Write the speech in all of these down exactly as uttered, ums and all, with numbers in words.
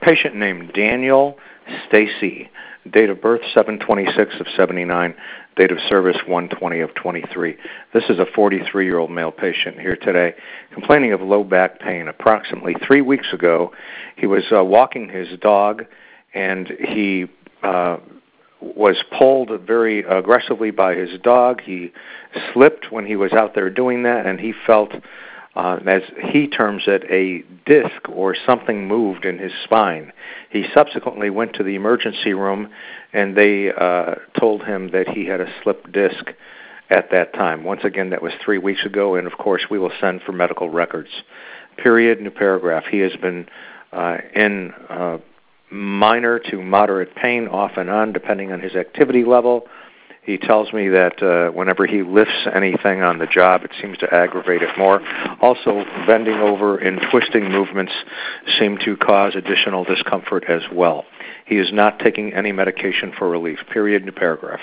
patient named Daniel Stacy, date of birth seven twenty-six of seventy-nine, date of service one twenty of twenty-three. This is a forty-three-year-old male patient here today complaining of low back pain. Approximately three weeks ago, he was uh, walking his dog, and he uh, was pulled very aggressively by his dog. He slipped when he was out there doing that, and he felt, uh, as he terms it, a disc or something moved in his spine. He subsequently went to the emergency room, and they uh, told him that he had a slipped disc at that time. Once again, that was three weeks ago, and of course we will send for medical records. Period, new paragraph. He has been uh, in uh, minor to moderate pain off and on, depending on his activity level. He tells me that uh, whenever he lifts anything on the job, it seems to aggravate it more. Also, bending over and twisting movements seem to cause additional discomfort as well. He is not taking any medication for relief. Period, new paragraph.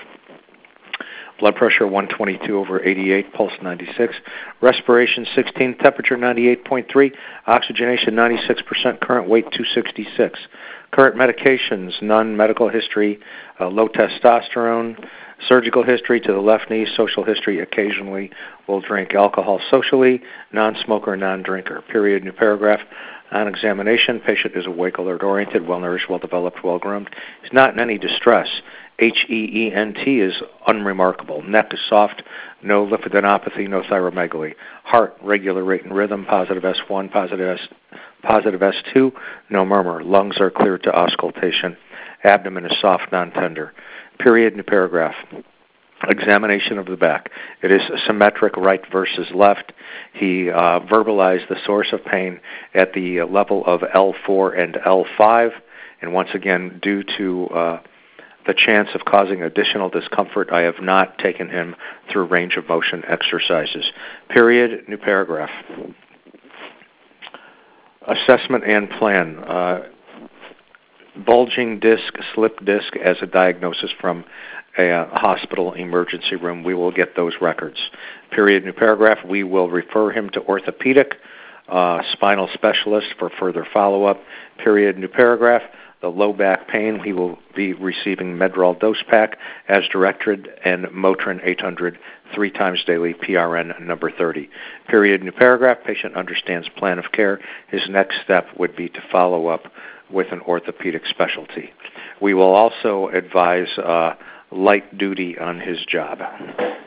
Blood pressure one twenty-two over eighty-eight, pulse ninety-six, respiration sixteen, temperature ninety-eight point three, oxygenation ninety-six percent, current weight two sixty-six. Current medications, none. Medical history, uh, low testosterone. Surgical history to the left knee. Social history, occasionally will drink alcohol socially. Non-smoker, non-drinker. Period, new paragraph. On examination, patient is awake, alert-oriented, well-nourished, well-developed, well-groomed. He's not in any distress. H E E N T is unremarkable. Neck is soft, no lymphadenopathy, no thyromegaly. Heart, regular rate and rhythm, positive S one, positive S, positive S two, no murmur. Lungs are clear to auscultation. Abdomen is soft, non-tender. Period, new paragraph. Examination of the back. It is symmetric, right versus left. He uh, verbalized the source of pain at the level of L four and L five, and once again, due to uh, the chance of causing additional discomfort, I have not taken him through range of motion exercises. Period, new paragraph. Assessment and plan. Uh, bulging disc, slip disc as a diagnosis from a uh, hospital emergency room. We will get those records. Period, new paragraph. We will refer him to orthopedic, uh, spinal specialist for further follow-up. Period, new paragraph. The low back pain, he will be receiving Medrol dose pack as directed and Motrin eight hundred three times daily, P R N number thirty. Period, new paragraph. Patient understands plan of care. His next step would be to follow up with an orthopedic specialty. We will also advise uh, light duty on his job.